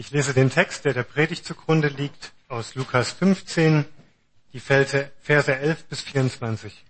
Ich lese den Text, der Predigt zugrunde liegt, aus Lukas 15, die Verse 11 bis 24.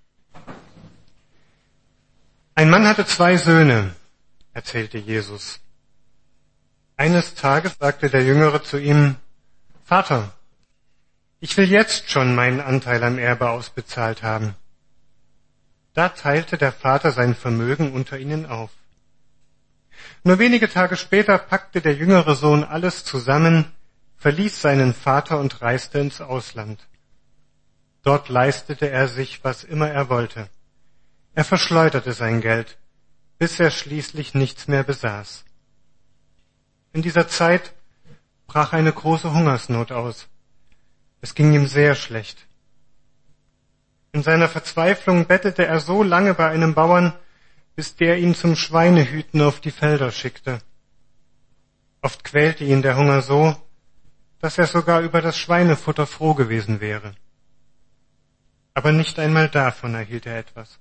Ein Mann hatte 2 Söhne, erzählte Jesus. Eines Tages sagte der Jüngere zu ihm: Vater, ich will jetzt schon meinen Anteil am Erbe ausbezahlt haben. Da teilte der Vater sein Vermögen unter ihnen auf. Nur wenige Tage später packte der jüngere Sohn alles zusammen, verließ seinen Vater und reiste ins Ausland. Dort leistete er sich, was immer er wollte. Er verschleuderte sein Geld, bis er schließlich nichts mehr besaß. In dieser Zeit brach eine große Hungersnot aus. Es ging ihm sehr schlecht. In seiner Verzweiflung bettelte er so lange bei einem Bauern, bis der ihn zum Schweinehüten auf die Felder schickte. Oft quälte ihn der Hunger so, dass er sogar über das Schweinefutter froh gewesen wäre. Aber nicht einmal davon erhielt er etwas.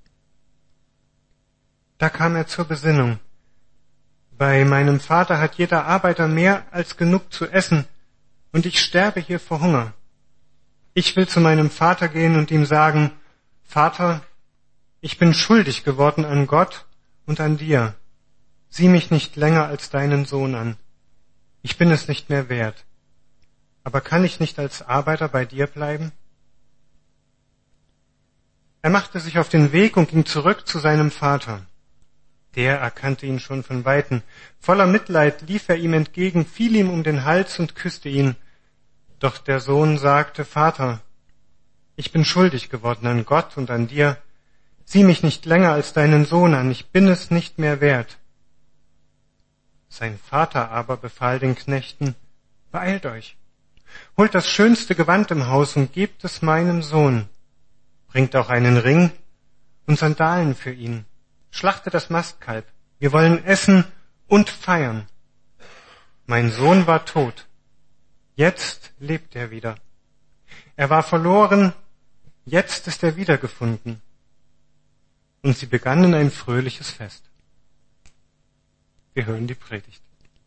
Da kam er zur Besinnung. Bei meinem Vater hat jeder Arbeiter mehr als genug zu essen, und ich sterbe hier vor Hunger. Ich will zu meinem Vater gehen und ihm sagen: Vater, ich bin schuldig geworden an Gott und an dir. Sieh mich nicht länger als deinen Sohn an. Ich bin es nicht mehr wert. Aber kann ich nicht als Arbeiter bei dir bleiben? Er machte sich auf den Weg und ging zurück zu seinem Vater. Der erkannte ihn schon von Weitem. Voller Mitleid lief er ihm entgegen, fiel ihm um den Hals und küsste ihn. Doch der Sohn sagte: Vater, ich bin schuldig geworden an Gott und an dir. Sieh mich nicht länger als deinen Sohn an, ich bin es nicht mehr wert. Sein Vater aber befahl den Knechten: Beeilt euch, holt das schönste Gewand im Haus und gebt es meinem Sohn. Bringt auch einen Ring und Sandalen für ihn. Schlachtet das Mastkalb. Wir wollen essen und feiern. Mein Sohn war tot. Jetzt lebt er wieder. Er war verloren. Jetzt ist er wiedergefunden. Und sie begannen ein fröhliches Fest. Wir hören die Predigt.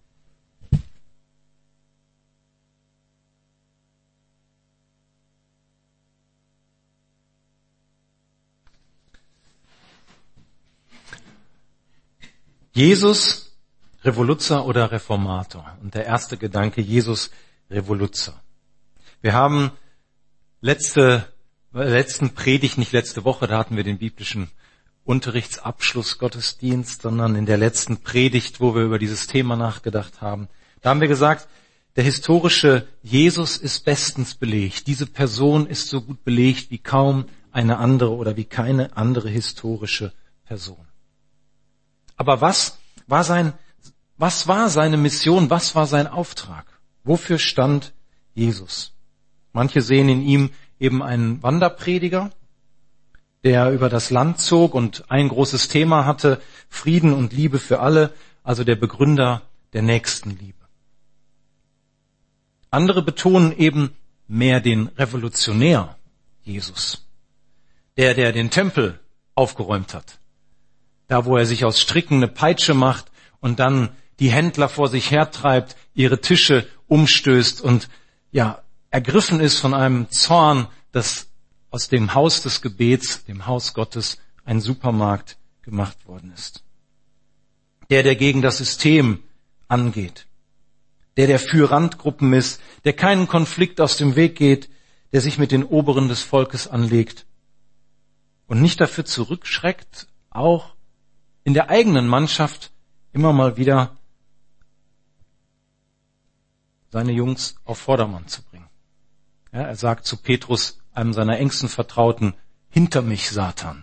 Jesus, Revoluzer oder Reformator. Und der erste Gedanke: Jesus, Revoluzer. Wir haben letzte Woche, da hatten wir den biblischen Unterrichtsabschluss Gottesdienst, sondern in der letzten Predigt, wo wir über dieses Thema nachgedacht haben, da haben wir gesagt, der historische Jesus ist bestens belegt. Diese Person ist so gut belegt wie kaum eine andere oder wie keine andere historische Person. Aber was war seine Mission? Was war sein Auftrag? Wofür stand Jesus? Manche sehen in ihm eben einen Wanderprediger, der über das Land zog und ein großes Thema hatte: Frieden und Liebe für alle, also der Begründer der Nächstenliebe. Andere betonen eben mehr den Revolutionär Jesus, der den Tempel aufgeräumt hat. Da, wo er sich aus Stricken eine Peitsche macht und dann die Händler vor sich hertreibt, ihre Tische umstößt und ergriffen ist von einem Zorn, dass aus dem Haus des Gebets, dem Haus Gottes, ein Supermarkt gemacht worden ist. Der gegen das System angeht. Der für Randgruppen ist, der keinen Konflikt aus dem Weg geht, der sich mit den Oberen des Volkes anlegt und nicht dafür zurückschreckt, auch in der eigenen Mannschaft immer mal wieder seine Jungs auf Vordermann zu bringen. Ja, er sagt zu Petrus, einem seiner engsten Vertrauten: Hinter mich, Satan.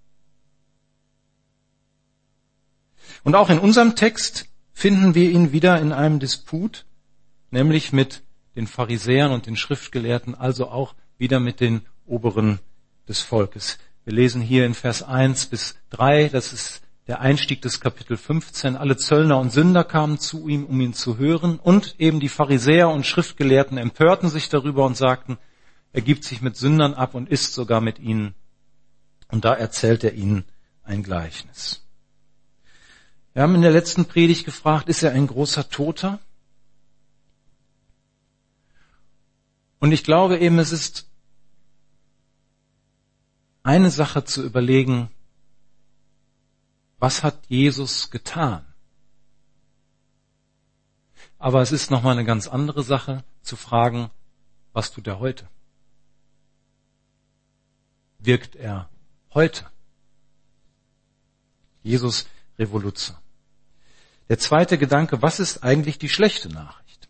Und auch in unserem Text finden wir ihn wieder in einem Disput, nämlich mit den Pharisäern und den Schriftgelehrten, also auch wieder mit den Oberen des Volkes. Wir lesen hier in Vers 1 bis 3, das ist der Einstieg des Kapitel 15. Alle Zöllner und Sünder kamen zu ihm, um ihn zu hören, und eben die Pharisäer und Schriftgelehrten empörten sich darüber und sagten: Er gibt sich mit Sündern ab und isst sogar mit ihnen. Und da erzählt er ihnen ein Gleichnis. Wir haben in der letzten Predigt gefragt, ist er ein großer Toter? Und ich glaube eben, es ist eine Sache zu überlegen, was hat Jesus getan? Aber es ist nochmal eine ganz andere Sache zu fragen, was tut er heute? Wirkt er heute? Jesus Revolution. Der zweite Gedanke, was ist eigentlich die schlechte Nachricht?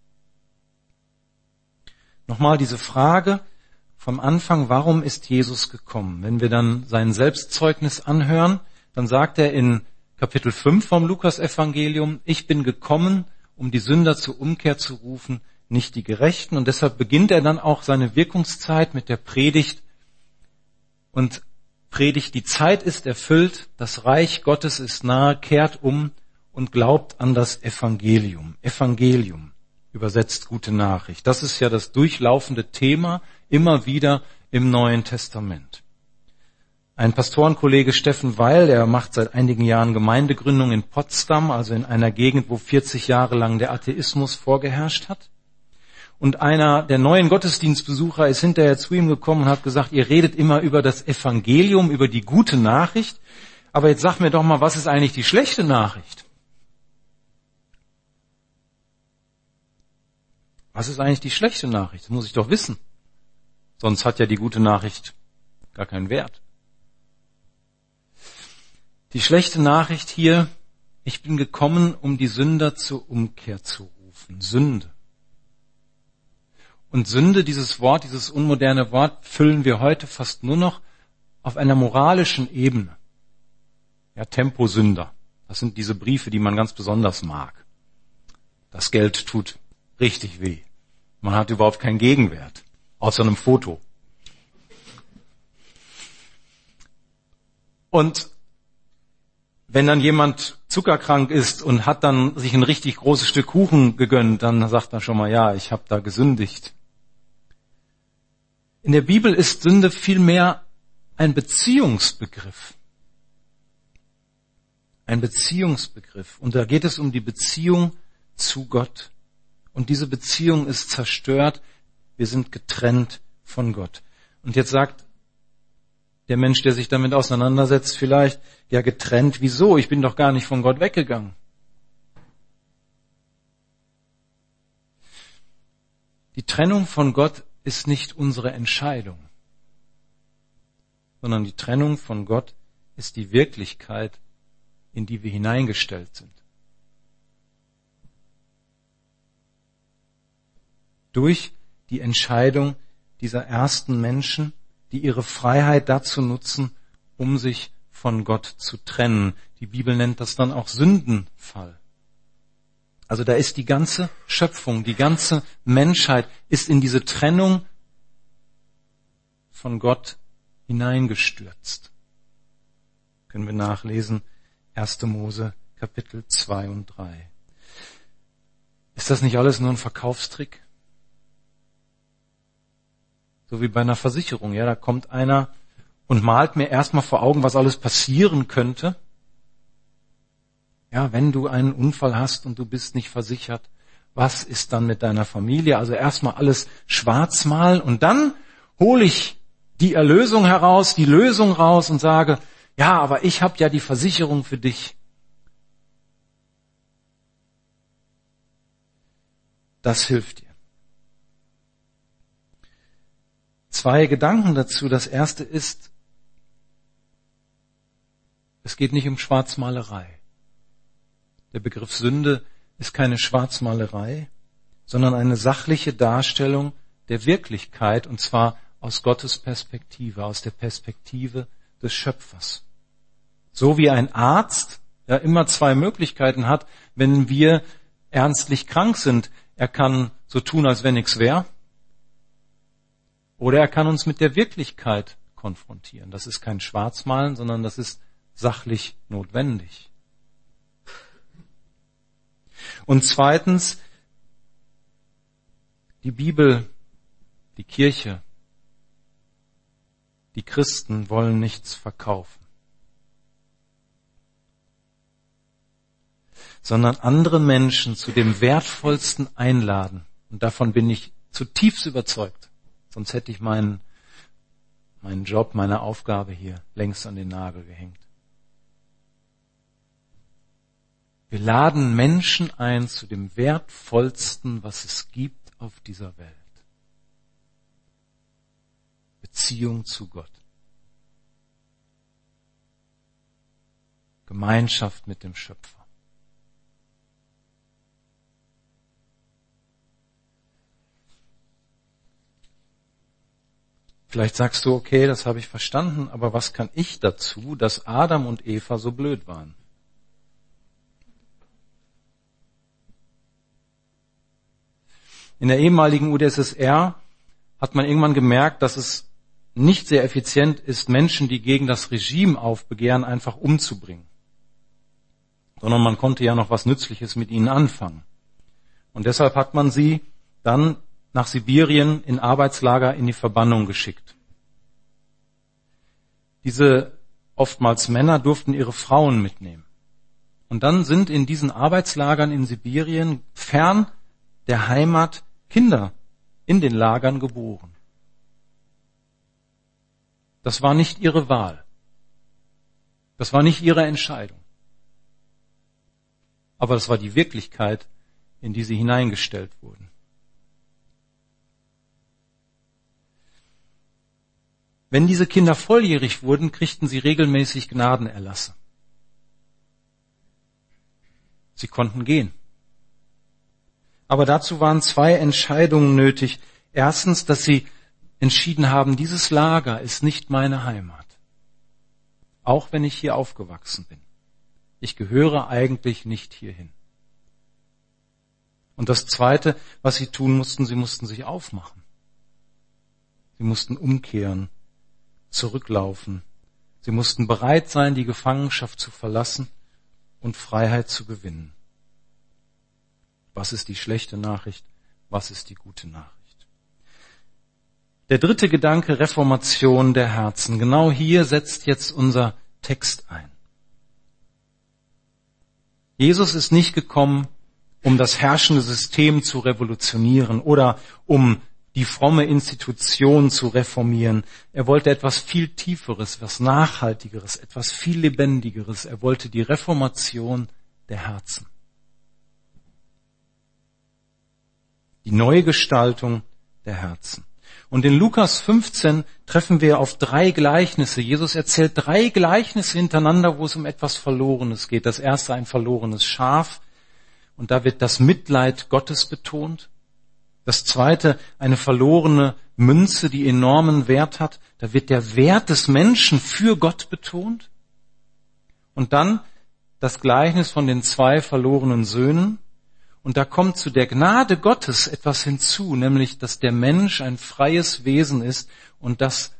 Nochmal diese Frage vom Anfang, warum ist Jesus gekommen? Wenn wir dann sein Selbstzeugnis anhören, dann sagt er in Kapitel 5 vom Lukas-Evangelium, ich bin gekommen, um die Sünder zur Umkehr zu rufen, nicht die Gerechten. Und deshalb beginnt er dann auch seine Wirkungszeit mit der Predigt und predigt, die Zeit ist erfüllt, das Reich Gottes ist nahe, kehrt um und glaubt an das Evangelium. Evangelium, übersetzt gute Nachricht. Das ist ja das durchlaufende Thema immer wieder im Neuen Testament. Ein Pastorenkollege Steffen Weil, der macht seit einigen Jahren Gemeindegründung in Potsdam, also in einer Gegend, wo 40 Jahre lang der Atheismus vorgeherrscht hat. Und einer der neuen Gottesdienstbesucher ist hinterher zu ihm gekommen und hat gesagt, ihr redet immer über das Evangelium, über die gute Nachricht, aber jetzt sag mir doch mal, was ist eigentlich die schlechte Nachricht? Was ist eigentlich die schlechte Nachricht? Das muss ich doch wissen. Sonst hat ja die gute Nachricht gar keinen Wert. Die schlechte Nachricht hier, ich bin gekommen, um die Sünder zur Umkehr zu rufen. Sünde. Und Sünde, dieses Wort, dieses unmoderne Wort, füllen wir heute fast nur noch auf einer moralischen Ebene. Ja, Temposünder. Das sind diese Briefe, die man ganz besonders mag. Das Geld tut richtig weh. Man hat überhaupt keinen Gegenwert, außer einem Foto. Und wenn dann jemand zuckerkrank ist und hat dann sich ein richtig großes Stück Kuchen gegönnt, dann sagt man schon mal, ja, ich habe da gesündigt. In der Bibel ist Sünde vielmehr ein Beziehungsbegriff. Ein Beziehungsbegriff. Und da geht es um die Beziehung zu Gott. Und diese Beziehung ist zerstört. Wir sind getrennt von Gott. Und jetzt sagt der Mensch, der sich damit auseinandersetzt, vielleicht, ja, getrennt, wieso? Ich bin doch gar nicht von Gott weggegangen. Die Trennung von Gott ist nicht unsere Entscheidung, sondern die Trennung von Gott ist die Wirklichkeit, in die wir hineingestellt sind. Durch die Entscheidung dieser ersten Menschen, die ihre Freiheit dazu nutzen, um sich von Gott zu trennen. Die Bibel nennt das dann auch Sündenfall. Also da ist die ganze Schöpfung, die ganze Menschheit ist in diese Trennung von Gott hineingestürzt. Können wir nachlesen, 1. Mose, Kapitel 2 und 3. Ist das nicht alles nur ein Verkaufstrick? So wie bei einer Versicherung, ja, da kommt einer und malt mir erstmal vor Augen, was alles passieren könnte. Ja, wenn du einen Unfall hast und du bist nicht versichert, was ist dann mit deiner Familie? Also erstmal alles schwarz malen und dann hole ich die Erlösung heraus, die Lösung raus und sage, ja, aber ich habe ja die Versicherung für dich. Das hilft dir. 2 Gedanken dazu. Das erste ist, es geht nicht um Schwarzmalerei. Der Begriff Sünde ist keine Schwarzmalerei, sondern eine sachliche Darstellung der Wirklichkeit, und zwar aus Gottes Perspektive, aus der Perspektive des Schöpfers. So wie ein Arzt ja immer 2 Möglichkeiten hat, wenn wir ernstlich krank sind. Er kann so tun, als wenn nichts wäre, oder er kann uns mit der Wirklichkeit konfrontieren. Das ist kein Schwarzmalen, sondern das ist sachlich notwendig. Und zweitens, die Bibel, die Kirche, die Christen wollen nichts verkaufen, sondern andere Menschen zu dem Wertvollsten einladen. Und davon bin ich Zutiefst überzeugt. Sonst hätte ich meinen Job, meine Aufgabe hier längst an den Nagel gehängt. Wir laden Menschen ein zu dem Wertvollsten, was es gibt auf dieser Welt. Beziehung zu Gott. Gemeinschaft mit dem Schöpfer. Vielleicht sagst du, okay, das habe ich verstanden, aber was kann ich dazu, dass Adam und Eva so blöd waren? In der ehemaligen UdSSR hat man irgendwann gemerkt, dass es nicht sehr effizient ist, Menschen, die gegen das Regime aufbegehren, einfach umzubringen. Sondern man konnte ja noch was Nützliches mit ihnen anfangen. Und deshalb hat man sie dann nach Sibirien in Arbeitslager in die Verbannung geschickt. Diese oftmals Männer durften ihre Frauen mitnehmen. Und dann sind in diesen Arbeitslagern in Sibirien fern der Heimat Kinder in den Lagern geboren. Das war nicht ihre Wahl. Das war nicht ihre Entscheidung. Aber das war die Wirklichkeit, in die sie hineingestellt wurden. Wenn diese Kinder volljährig wurden, kriegten sie regelmäßig Gnadenerlasse. Sie konnten gehen. Aber dazu waren 2 Entscheidungen nötig. Erstens, dass sie entschieden haben, dieses Lager ist nicht meine Heimat. Auch wenn ich hier aufgewachsen bin. Ich gehöre eigentlich nicht hierhin. Und das Zweite, was sie tun mussten, sie mussten sich aufmachen. Sie mussten umkehren, zurücklaufen. Sie mussten bereit sein, die Gefangenschaft zu verlassen und Freiheit zu gewinnen. Was ist die schlechte Nachricht? Was ist die gute Nachricht? Der dritte Gedanke, Reformation der Herzen. Genau hier setzt jetzt unser Text ein. Jesus ist nicht gekommen, um das herrschende System zu revolutionieren oder um die fromme Institution zu reformieren. Er wollte etwas viel Tieferes, etwas Nachhaltigeres, etwas viel Lebendigeres. Er wollte die Reformation der Herzen. Die Neugestaltung der Herzen. Und in Lukas 15 treffen wir auf 3 Gleichnisse. Jesus erzählt 3 Gleichnisse hintereinander, wo es um etwas Verlorenes geht. Das erste ein verlorenes Schaf. Und da wird das Mitleid Gottes betont. Das zweite eine verlorene Münze, die enormen Wert hat. Da wird der Wert des Menschen für Gott betont. Und dann das Gleichnis von den 2 verlorenen Söhnen. Und da kommt zu der Gnade Gottes etwas hinzu, nämlich, dass der Mensch ein freies Wesen ist und dass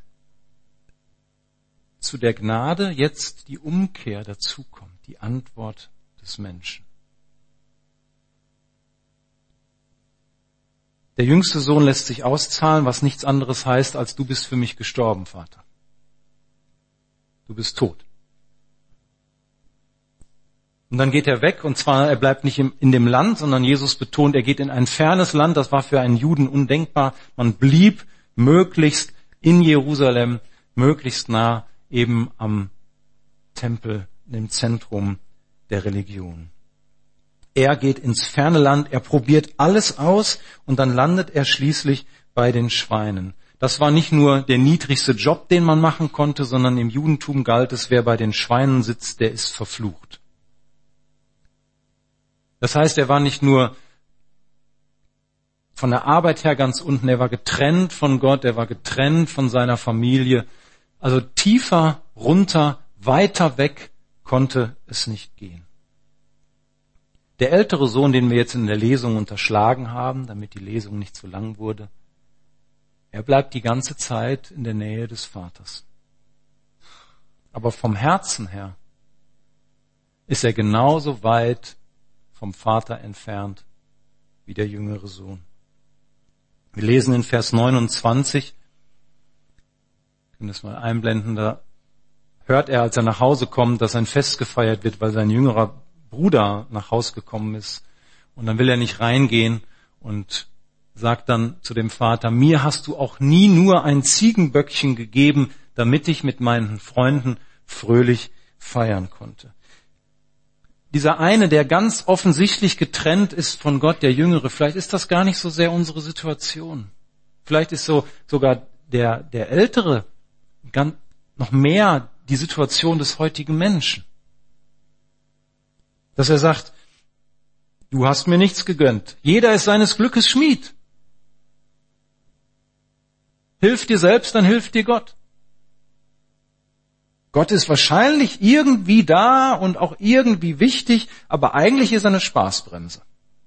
zu der Gnade jetzt die Umkehr dazukommt, die Antwort des Menschen. Der jüngste Sohn lässt sich auszahlen, was nichts anderes heißt, als du bist für mich gestorben, Vater. Du bist tot. Und dann geht er weg, und zwar, er bleibt nicht in dem Land, sondern Jesus betont, er geht in ein fernes Land, das war für einen Juden undenkbar. Man blieb möglichst in Jerusalem, möglichst nah eben am Tempel, im Zentrum der Religion. Er geht ins ferne Land, er probiert alles aus und dann landet er schließlich bei den Schweinen. Das war nicht nur der niedrigste Job, den man machen konnte, sondern im Judentum galt es, wer bei den Schweinen sitzt, der ist verflucht. Das heißt, er war nicht nur von der Arbeit her ganz unten, er war getrennt von Gott, er war getrennt von seiner Familie. Also tiefer, runter, weiter weg konnte es nicht gehen. Der ältere Sohn, den wir jetzt in der Lesung unterschlagen haben, damit die Lesung nicht zu lang wurde, er bleibt die ganze Zeit in der Nähe des Vaters. Aber vom Herzen her ist er genauso weit vom Vater entfernt wie der jüngere Sohn. Wir lesen in Vers 29, wir können das mal einblenden, da hört er, als er nach Hause kommt, dass ein Fest gefeiert wird, weil sein jüngerer Bruder nach Hause gekommen ist. Und dann will er nicht reingehen und sagt dann zu dem Vater, mir hast du auch nie nur ein Ziegenböckchen gegeben, damit ich mit meinen Freunden fröhlich feiern konnte. Dieser eine, der ganz offensichtlich getrennt ist von Gott, der Jüngere, vielleicht ist das gar nicht so sehr unsere Situation. Vielleicht ist so sogar der Ältere noch mehr die Situation des heutigen Menschen. Dass er sagt, du hast mir nichts gegönnt. Jeder ist seines Glückes Schmied. Hilf dir selbst, dann hilft dir Gott. Gott ist wahrscheinlich irgendwie da und auch irgendwie wichtig, aber eigentlich ist er eine Spaßbremse.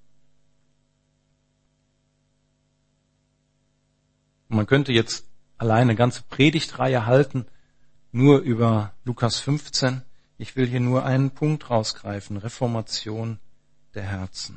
Und man könnte jetzt alleine eine ganze Predigtreihe halten, nur über Lukas 15. Ich will hier nur einen Punkt rausgreifen, Reformation der Herzen.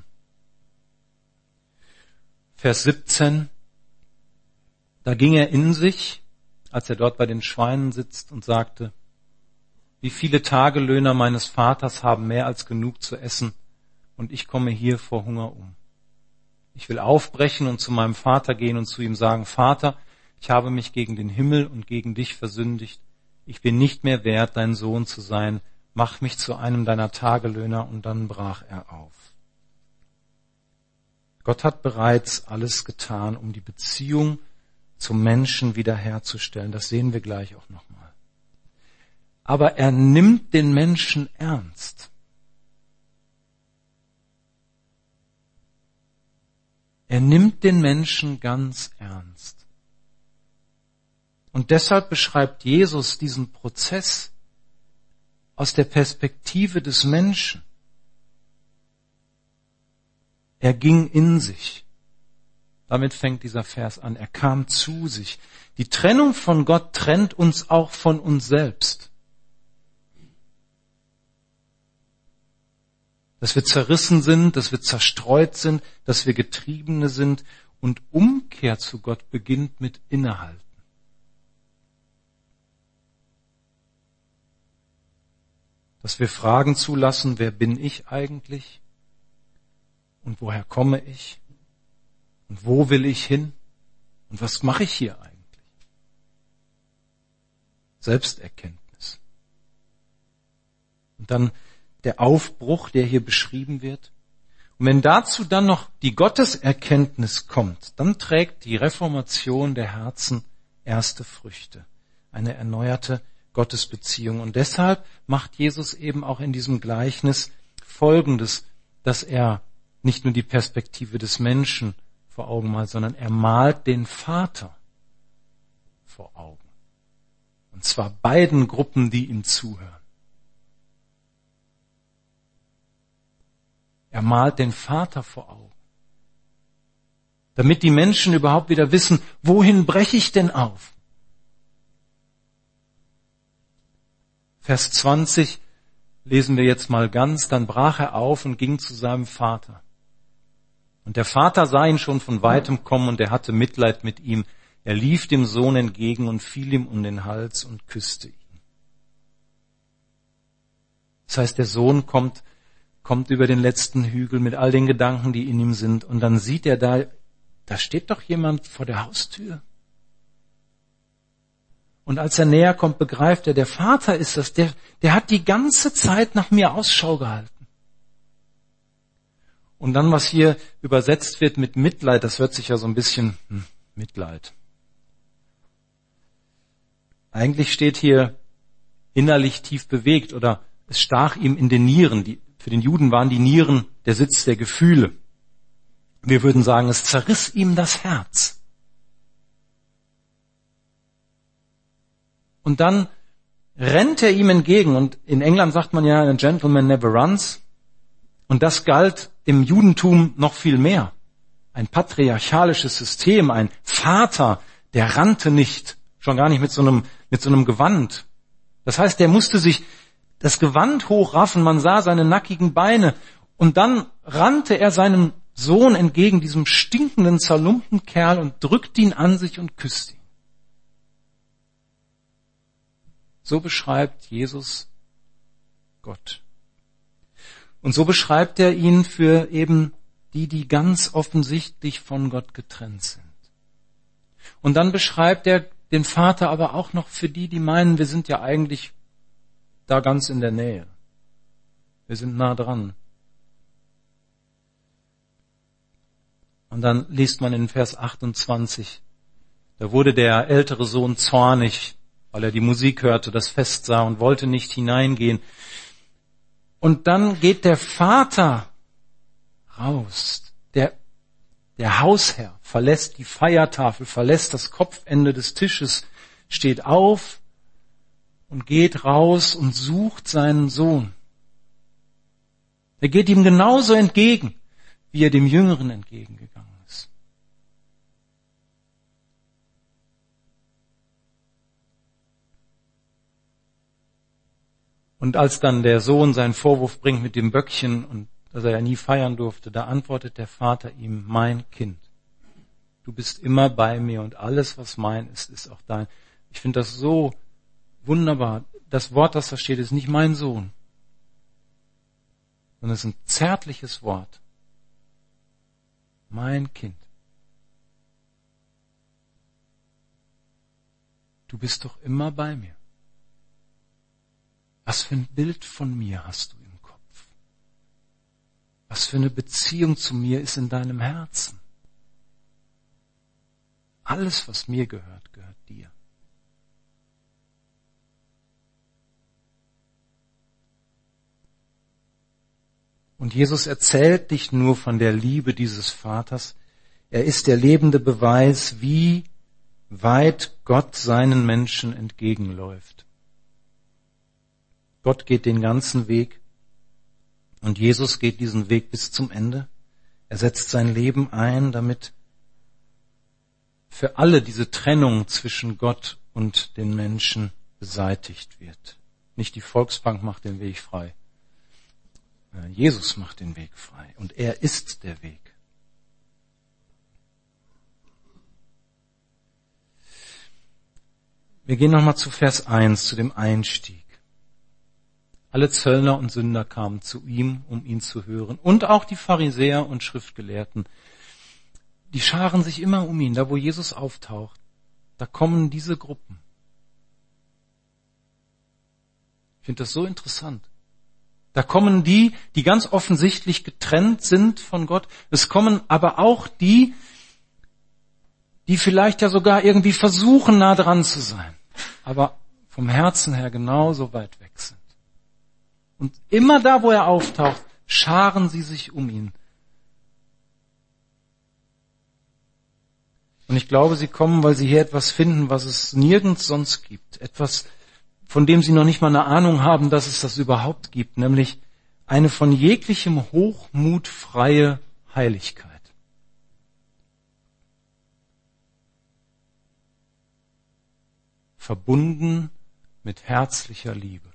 Vers 17, da ging er in sich, als er dort bei den Schweinen sitzt und sagte, wie viele Tagelöhner meines Vaters haben mehr als genug zu essen und ich komme hier vor Hunger um. Ich will aufbrechen und zu meinem Vater gehen und zu ihm sagen, Vater, ich habe mich gegen den Himmel und gegen dich versündigt. Ich bin nicht mehr wert, dein Sohn zu sein. Mach mich zu einem deiner Tagelöhner. Und dann brach er auf. Gott hat bereits alles getan, um die Beziehung zum Menschen wiederherzustellen. Das sehen wir gleich auch nochmal. Aber er nimmt den Menschen ernst. Er nimmt den Menschen ganz ernst. Und deshalb beschreibt Jesus diesen Prozess aus der Perspektive des Menschen. Er ging in sich. Damit fängt dieser Vers an. Er kam zu sich. Die Trennung von Gott trennt uns auch von uns selbst. Dass wir zerrissen sind, dass wir zerstreut sind, dass wir Getriebene sind. Und Umkehr zu Gott beginnt mit Innehalten. Dass wir Fragen zulassen, wer bin ich eigentlich? Und woher komme ich? Und wo will ich hin? Und was mache ich hier eigentlich? Selbsterkenntnis. Und dann der Aufbruch, der hier beschrieben wird. Und wenn dazu dann noch die Gotteserkenntnis kommt, dann trägt die Reformation der Herzen erste Früchte. Eine erneuerte Gottesbeziehung. Und deshalb macht Jesus eben auch in diesem Gleichnis Folgendes, dass er nicht nur die Perspektive des Menschen vor Augen malt, sondern er malt den Vater vor Augen. Und zwar beiden Gruppen, die ihm zuhören. Er malt den Vater vor Augen. Damit die Menschen überhaupt wieder wissen, wohin breche ich denn auf? Vers 20 lesen wir jetzt mal ganz. Dann brach er auf und ging zu seinem Vater. Und der Vater sah ihn schon von weitem kommen und er hatte Mitleid mit ihm. Er lief dem Sohn entgegen und fiel ihm um den Hals und küsste ihn. Das heißt, der Sohn kommt über den letzten Hügel mit all den Gedanken, die in ihm sind. Und dann sieht er da steht doch jemand vor der Haustür. Und als er näher kommt, begreift er, der Vater ist das, der hat die ganze Zeit nach mir Ausschau gehalten. Und dann, was hier übersetzt wird mit Mitleid, das hört sich ja so ein bisschen, Mitleid. Eigentlich steht hier innerlich tief bewegt oder es stach ihm in den Nieren. Für den Juden waren die Nieren der Sitz der Gefühle. Wir würden sagen, es zerriss ihm das Herz. Und dann rennt er ihm entgegen. Und in England sagt man ja, a gentleman never runs. Und das galt im Judentum noch viel mehr. Ein patriarchalisches System, ein Vater, der rannte nicht, schon gar nicht mit so einem Gewand. Das heißt, der musste sich das Gewand hochraffen, man sah seine nackigen Beine. Und dann rannte er seinem Sohn entgegen, diesem stinkenden, zerlumpten Kerl, und drückte ihn an sich und küsste ihn. So beschreibt Jesus Gott. Und so beschreibt er ihn für eben die ganz offensichtlich von Gott getrennt sind. Und dann beschreibt er den Vater aber auch noch für die meinen, wir sind ja eigentlich da ganz in der Nähe. Wir sind nah dran. Und dann liest man in Vers 28, da wurde der ältere Sohn zornig, weil er die Musik hörte, das Fest sah und wollte nicht hineingehen. Und dann geht der Vater raus, der Hausherr verlässt die Feiertafel, verlässt das Kopfende des Tisches, steht auf und geht raus und sucht seinen Sohn. Er geht ihm genauso entgegen, wie er dem Jüngeren entgegengegangen ist. Und als dann der Sohn seinen Vorwurf bringt mit dem Böckchen und dass er ja nie feiern durfte, da antwortet der Vater ihm, mein Kind, du bist immer bei mir und alles, was mein ist, ist auch dein. Ich finde das so wunderbar. Das Wort, das da steht, ist nicht mein Sohn, sondern es ist ein zärtliches Wort. Mein Kind. Du bist doch immer bei mir. Was für ein Bild von mir hast du im Kopf? Was für eine Beziehung zu mir ist in deinem Herzen? Alles, was mir gehört, gehört dir. Und Jesus erzählt nicht nur von der Liebe dieses Vaters, er ist der lebende Beweis, wie weit Gott seinen Menschen entgegenläuft. Gott geht den ganzen Weg und Jesus geht diesen Weg bis zum Ende. Er setzt sein Leben ein, damit für alle diese Trennung zwischen Gott und den Menschen beseitigt wird. Nicht die Volksbank macht den Weg frei. Jesus macht den Weg frei und er ist der Weg. Wir gehen nochmal zu Vers 1, zu dem Einstieg. Alle Zöllner und Sünder kamen zu ihm, um ihn zu hören. Und auch die Pharisäer und Schriftgelehrten. Die scharen sich immer um ihn. Da, wo Jesus auftaucht, da kommen diese Gruppen. Ich finde das so interessant. Da kommen die ganz offensichtlich getrennt sind von Gott. Es kommen aber auch die vielleicht ja sogar irgendwie versuchen, nah dran zu sein, aber vom Herzen her genauso weit weg sind. Und immer da, wo er auftaucht, scharen sie sich um ihn. Und ich glaube, sie kommen, weil sie hier etwas finden, was es nirgends sonst gibt. Etwas, von dem sie noch nicht mal eine Ahnung haben, dass es das überhaupt gibt, nämlich eine von jeglichem Hochmut freie Heiligkeit. Verbunden mit herzlicher Liebe.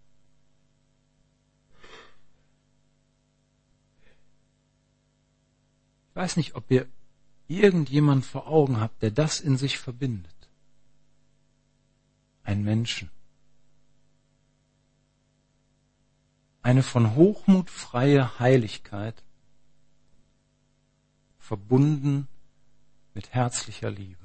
Ich weiß nicht, ob ihr irgendjemand vor Augen habt, der das in sich verbindet. Ein Menschen. Eine von Hochmut freie Heiligkeit, verbunden mit herzlicher Liebe.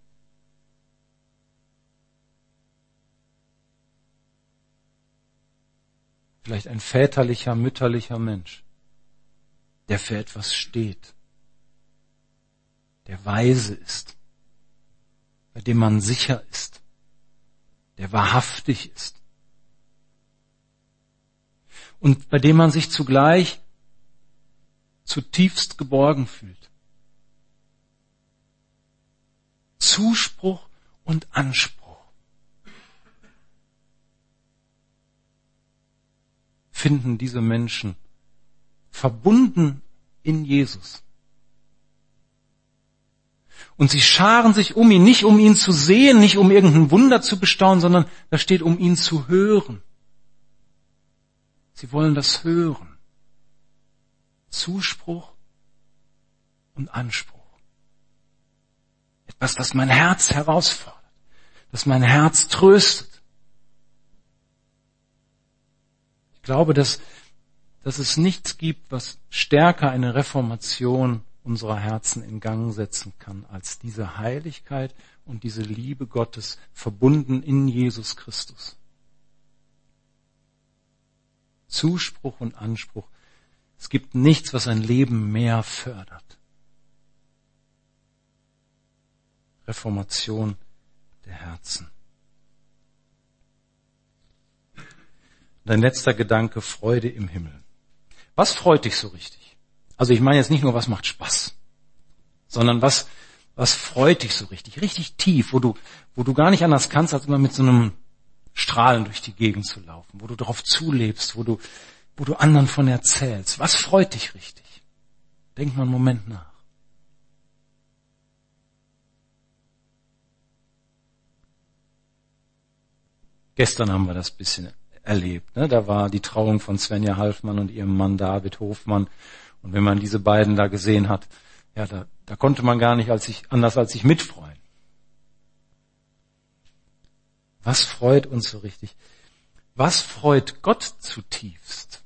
Vielleicht ein väterlicher, mütterlicher Mensch, der für etwas steht, der weise ist, bei dem man sicher ist, der wahrhaftig ist und bei dem man sich zugleich zutiefst geborgen fühlt. Zuspruch und Anspruch finden diese Menschen verbunden in Jesus. Und sie scharen sich um ihn, nicht um ihn zu sehen, nicht um irgendein Wunder zu bestaunen, sondern da steht, um ihn zu hören. Sie wollen das hören. Zuspruch und Anspruch. Etwas, das mein Herz herausfordert, das mein Herz tröstet. Ich glaube, dass dass es nichts gibt, was stärker eine Reformation unserer Herzen in Gang setzen kann, als diese Heiligkeit und diese Liebe Gottes verbunden in Jesus Christus. Zuspruch und Anspruch. Es gibt nichts, was ein Leben mehr fördert. Reformation der Herzen. Und ein letzter Gedanke, Freude im Himmel. Was freut dich so richtig? Also ich meine jetzt nicht nur, was macht Spaß, sondern was freut dich so richtig, richtig tief, wo du gar nicht anders kannst, als immer mit so einem Strahlen durch die Gegend zu laufen, wo du darauf zulebst, wo du anderen von erzählst. Was freut dich richtig? Denk mal einen Moment nach. Gestern haben wir das bisschen erlebt. Ne? Da war die Trauung von Svenja Halfmann und ihrem Mann David Hofmann. Und wenn man diese beiden da gesehen hat, ja, da konnte man gar nicht anders als sich mitfreuen. Was freut uns so richtig? Was freut Gott zutiefst?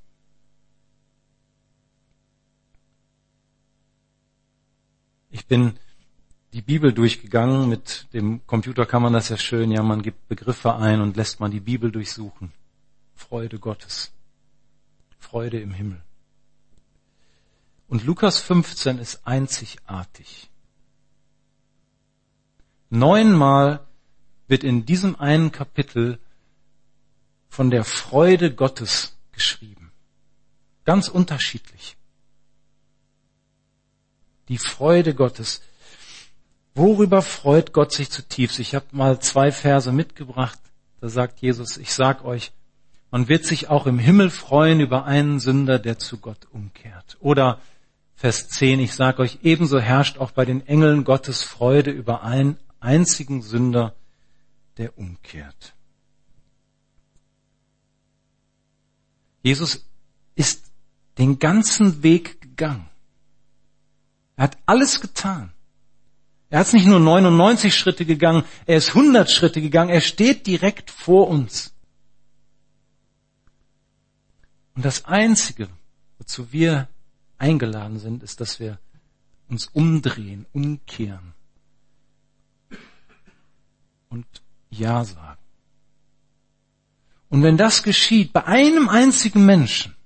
Ich bin die Bibel durchgegangen. Mit dem Computer kann man das ja schön. Ja, man gibt Begriffe ein und lässt man die Bibel durchsuchen. Freude Gottes. Freude im Himmel. Und Lukas 15 ist einzigartig. 9-mal wird in diesem einen Kapitel von der Freude Gottes geschrieben. Ganz unterschiedlich. Die Freude Gottes. Worüber freut Gott sich zutiefst? Ich habe mal 2 Verse mitgebracht. Da sagt Jesus, ich sag euch, man wird sich auch im Himmel freuen über einen Sünder, der zu Gott umkehrt. Oder Vers 10, ich sag euch, ebenso herrscht auch bei den Engeln Gottes Freude über einen einzigen Sünder, der umkehrt. Jesus ist den ganzen Weg gegangen. Er hat alles getan. Er ist nicht nur 99 Schritte gegangen, er ist 100 Schritte gegangen, er steht direkt vor uns. Und das Einzige, wozu wir eingeladen sind, ist, dass wir uns umdrehen, umkehren und Ja sagen. Und wenn das geschieht, bei einem einzigen Menschen,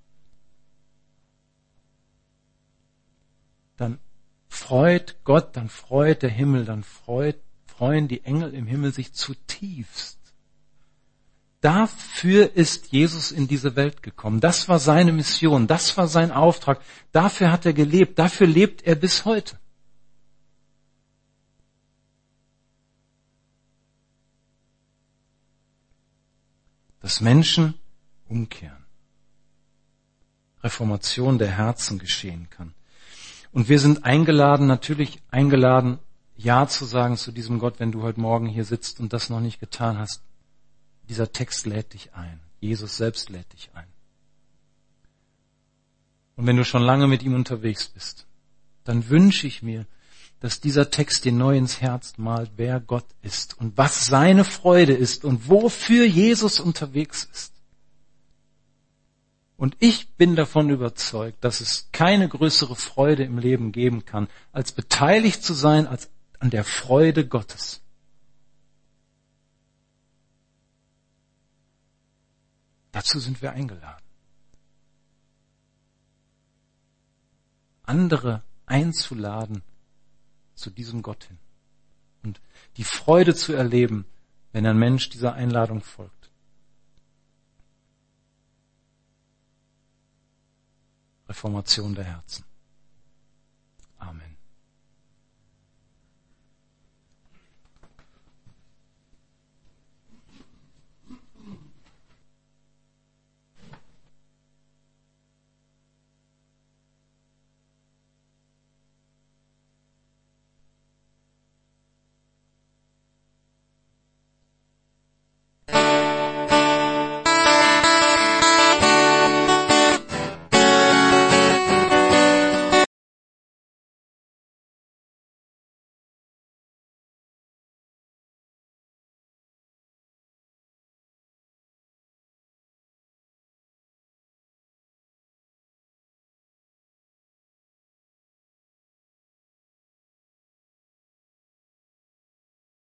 dann freut Gott, dann freut der Himmel, dann freuen die Engel im Himmel sich zutiefst. Dafür ist Jesus in diese Welt gekommen. Das war seine Mission, das war sein Auftrag. Dafür hat er gelebt, dafür lebt er bis heute. Dass Menschen umkehren. Reformation der Herzen geschehen kann. Und wir sind natürlich eingeladen, Ja zu sagen zu diesem Gott, wenn du heute Morgen hier sitzt und das noch nicht getan hast. Dieser Text lädt dich ein. Jesus selbst lädt dich ein. Und wenn du schon lange mit ihm unterwegs bist, dann wünsche ich mir, dass dieser Text dir neu ins Herz malt, wer Gott ist und was seine Freude ist und wofür Jesus unterwegs ist. Und ich bin davon überzeugt, dass es keine größere Freude im Leben geben kann, als beteiligt zu sein an der Freude Gottes. Dazu sind wir eingeladen. Andere einzuladen zu diesem Gott hin. Und die Freude zu erleben, wenn ein Mensch dieser Einladung folgt. Reformation der Herzen.